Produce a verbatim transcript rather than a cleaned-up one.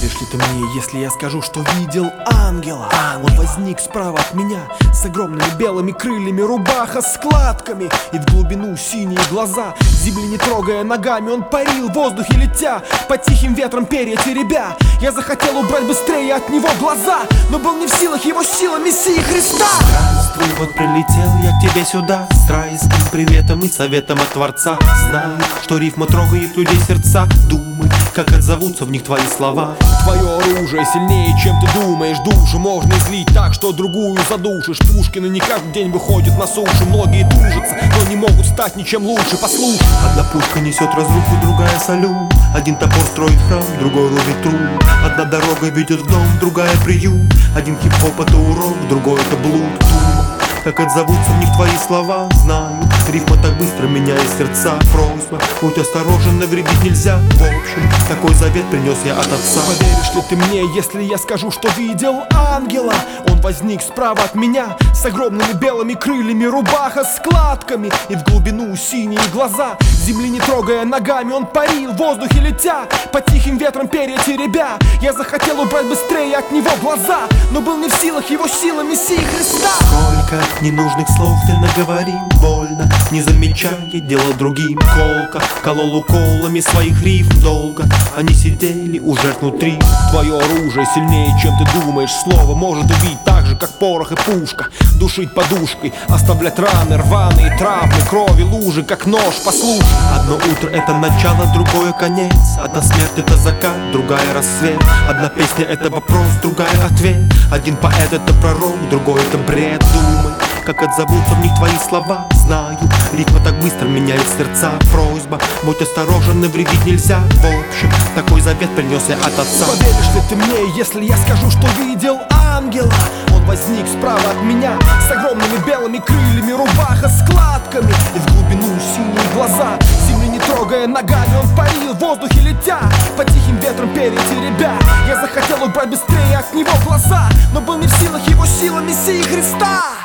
Поверишь ли ты мне, если я скажу, что видел ангела? Он возник справа от меня с огромными белыми крыльями, рубаха с складками и в глубину синие глаза. Земли не трогая ногами, он парил в воздухе летя, под тихим ветром перья теребя. Я захотел убрать быстрее от него глаза, но был не в силах его сила Мессии Христа. Здравствуй, вот прилетел я к тебе сюда с райским приветом и советом от Творца. Знаю, что рифма трогает людей сердца. Думай, как отзовутся в них твои слова. Твое оружие сильнее, чем ты думаешь. Душу можно излить так, что другую задушишь. Пушкины не каждый день выходят на сушу. Многие тужатся, но не могут стать ничем лучше. Послушай, одна пушка несет разруху, другая салют. Один топор строит храм, другой рубит труд. Одна дорога ведет в дом, другая приют. Один хип-хоп это урок, другой это блуд. Думай, как отзовутся в них твои слова. Знаю, рифма так быстро меняет сердца. Просьба, будь осторожен, навредить нельзя. В общем, такой завет принес я от отца. Поверишь ли ты мне, если я скажу, что видел ангела? Он возник справа от меня с огромными белыми крыльями, рубаха с складками и в глубину синие глаза. Земли не трогая ногами, он парил в воздухе летя, под тихим ветром перья теребя. Я захотел убрать быстрее от него глаза, но был не в силах его сила Мессии Христа. Сколько ненужных слов ты наговорил, больно, не замечая, делал другим колко. Колол уколами своих рифм долго, они сидели у жертв внутри. Твое оружие сильнее, чем ты думаешь. Слово может убить так же, как порох и пушка. Душить подушкой, оставлять раны, рваные травмы, крови, лужи, как нож. Послушай, одно утро это начало, другое конец. Одна смерть это закат, другая рассвет. Одна песня это вопрос, другая ответ. Один поэт это пророк, другой это бред. Думай, как отзовутся в них твои слова. Знаю, ритма так быстро меняет сердца. Просьба, будь осторожен, навредить нельзя. В общем, такой завет принес я от отца. Поверишь ли ты мне, если я скажу, что видел ангела? Он возник справа от меня с огромными белыми крыльями, рубаха с складками и в глубину синие глаза. Земли не трогая ногами, он парил в воздухе летя, под тихим ветром перья теребя. Я захотел убрать быстрее от него глаза, но был не в силах его сила Мессии Христа.